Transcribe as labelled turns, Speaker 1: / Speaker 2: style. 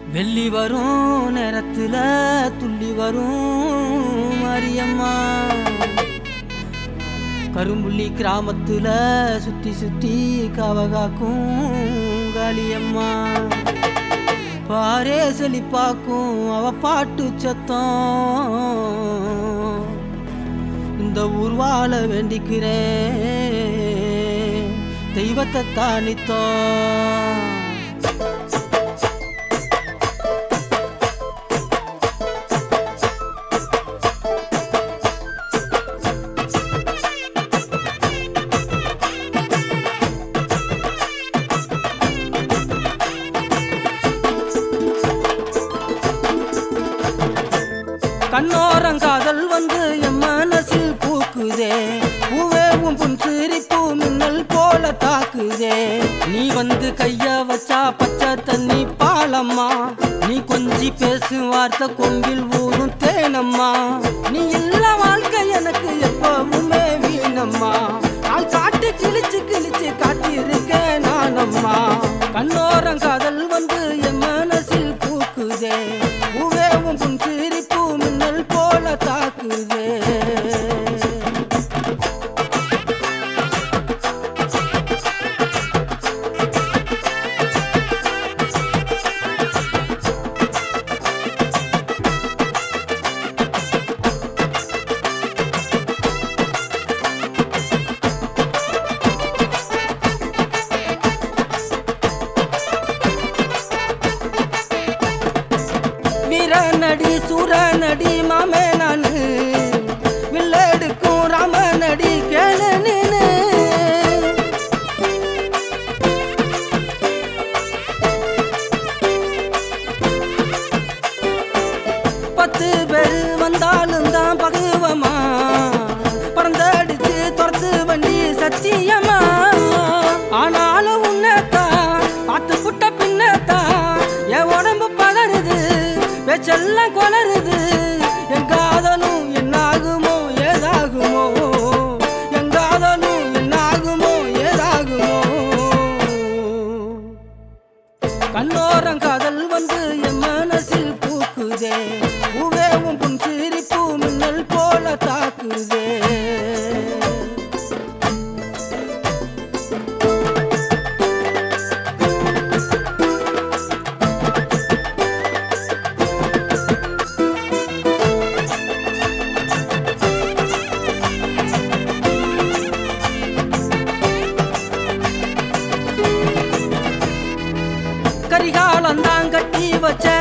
Speaker 1: வெள்ளி வரும் நேரத்துல துள்ளி வரும் மாரியம்மா. கரும்புள்ளி கிராமத்துல சுத்தி சுத்தி காவகாக்கும் காளியம்மா. பாரே செழிப்பாக்கும் அவ பாட்டு சத்தம். இந்த ஊர்வாழ வேண்டிக்கிறேன் தெய்வத்தை தானித்தோம். கண்ணோரங்காதல் வந்து என் மனசில் பூக்குதே. பூவேவும் புன் சிரிப்பு மின்னல் போல தாக்குதே. நீ வந்து கைய வச்சா பச்சை தண்ணி பாலம்மா. நீ கொஞ்சி பேசும் வார்த்தை கொம்பில் ஊரும் தேனம்மா. நீ இல்ல வாழ்க்கை எனக்கு எப்பவுமே வீணம்மா. நான் காட்டு கிழிச்சு கிழிச்சு காட்டியிருக்கேன் நானம்மா. கண்ணோரங்காதல் வந்து என் மனசில் பூக்குதே. பூவேவும் புன் சிரிப்பு மின்னல் போல தாக்குதே. வீரநடி சூரநடி மாமே நானு. வில்லெடுக்கும் ராமநடி கேளு நீனு. பத்து பேரு வந்தாலும் தான் பகுவமா. பறந்தடிச்சு துரத்து வண்டி சத்தியமா. ஆனாலும் உன்னத்தான் பார்த்து புட்ட பின்னத்தான் என் உடம்பு பதறுது, பேச்செல்லாம் கொளருது. என் காதலும் என்னாகுமோ ஏதாகுமோ. என் காதலும் என்னாகுமோ ஏதாகுமோ. கண்ணோரம் காதல் வந்து என் மனசில் பூக்குதே. பூவேவும் புன் சிரிப்பு மின்னல் போல தாக்குதே. கரிகாலந்தான் கட்டி வச்ச